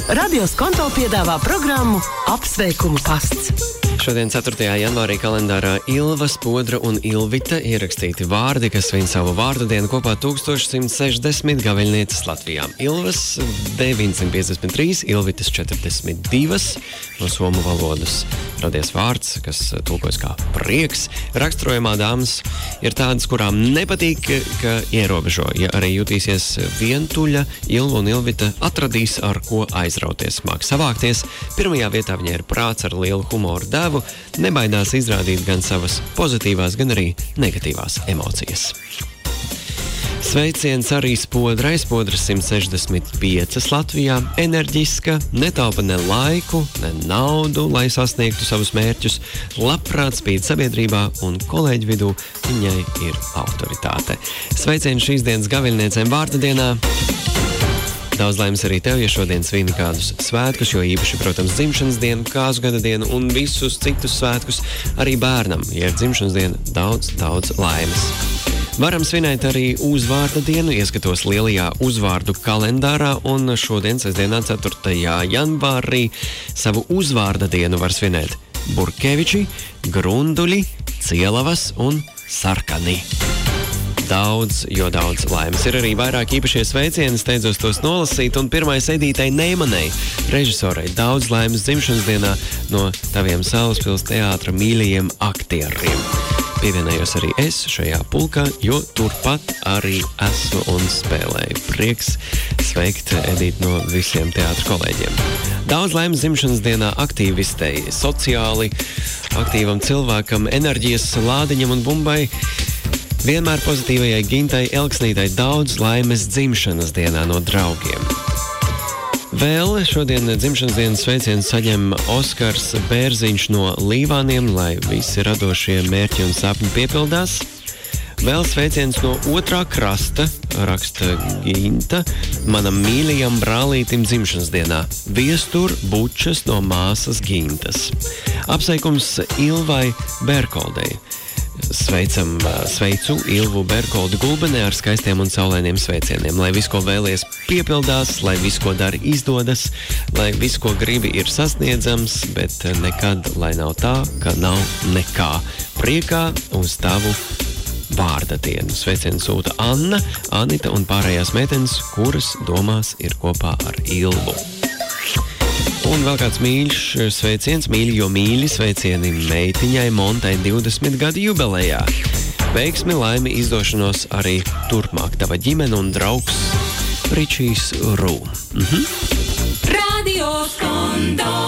Radio Skonto piedāvā programmu Apsveikumu pasts. Šodien 4. janvārī kalendārā Ilva, Spodra un Ilvita ierakstīti vārdi, kas svin savu vārdu dienu kopā 1160 gaviļnieces Latvijā. Ilvas 953, Ilvitas 42 no somu valodas radies vārds, kas tulkojas kā prieks. Raksturojumā dāmas ir tādas, kurām nepatīk, ka ierobežo. Ja arī jutīsies vientuļa, Ilva un Ilvita atradīs, ar ko aizrauties, māk savākties. Pirmajā vietā viņai ir prāts ar lielu humoru devu, nebaidās izrādīt gan savas pozitīvās, gan arī negatīvās emocijas. Sveiciens arī Spodrai, Spodra 165 Latvijā, enerģiska, netaupa ne laiku, ne naudu, lai sasniegtu savus mērķus, labprāt spīd sabiedrībā un kolēģu vidū viņai ir autoritāte. Sveiciens šīs dienas gaviļniecēm vārda dienā. Daudz laimes arī tev, ja šodien svini kādus svētkus, jo īpaši, protams, dzimšanas dienu, kāzu gada dienu un visus citus svētkus arī bērnam. Ja ir dzimšanas diena, daudz laimes. Varam svinēt arī uzvārda dienu, ieskatos lielajā uzvārdu kalendārā, un šodien, sestdienā, 4. janvārī, savu uzvārda dienu var svinēt Burkeviči, Grunduļi, Cielavas un Sarkani. Daudz laimes. Ir arī vairāk īpašie sveicieni, steidzos tos nolasīt, un pirmais Edītei Neimanei, režisorei, daudz laimes dzimšanas dienā no taviem Salaspils teātra mīļajiem aktieriem. Pievienējos arī es šajā pulkā, jo turpat arī esmu un spēlēju. Prieks sveikt Edīti no visiem teātra kolēģiem. Daudz laimes dzimšanas dienā aktīvistei, sociāli aktīvam cilvēkam, enerģijas lādiņam un bumbai. Vienmēr pozitīvajai Gintai Elksnītai daudz laimes dzimšanas dienā no draugiem. Vēl šodien dzimšanas dienas sveicienu saņem Oskars Bērziņš no Līvāniem, lai visi radošie mērķi un sapņi piepildās. Vēl sveiciens no otrā krasta, raksta Ginta, manam mīļajam brālītim dzimšanas dienā. Viestur bučas no māsas Gintas. Apsveikums Ilvai Berkoldei. Sveicu Ilvu Berkoldu Gulbenē ar skaistiem un saulainiem sveicieniem. Lai viss, ko vēlies, piepildās, lai viss, ko dari, izdodas, lai viss, ko gribi, ir sasniedzams, bet nekad, lai nav tā, ka nav nekā. Priekā uz tavu vārda dienu. Sveicienu sūta Anna, Anita un pārējās meitenes, kuras domās ir kopā ar Ilvu. Un vēl kāds mīļš sveiciens, mīļi sveicieni meitiņai Montai 20 gadu jubilejā. Veiksmi, laimi, izdošanos arī turpmāk tava ģimene un draugs Ričijs Rū. Radio Skonto.